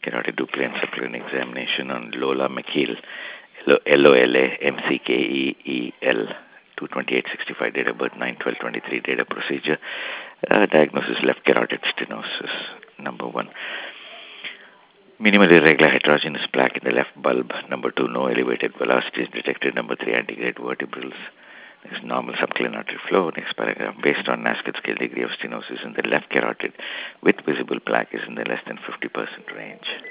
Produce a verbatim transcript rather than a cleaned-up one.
carotid Doppler and subclinical examination on Lola McKeel, L O L A M C K E E L, two twenty-eight sixty-five, date of birth nine twelve twenty-three, date of procedure. Uh, diagnosis left carotid stenosis, number one. Minimal irregular heterogeneous plaque in the left bulb. Number two, no elevated velocity is detected. Number three, antegrade vertebrals. Next, normal subclinical artery flow. Next paragraph, based on Nascet scale, degree of stenosis in the left carotid with visible plaque is in the less than fifty percent range.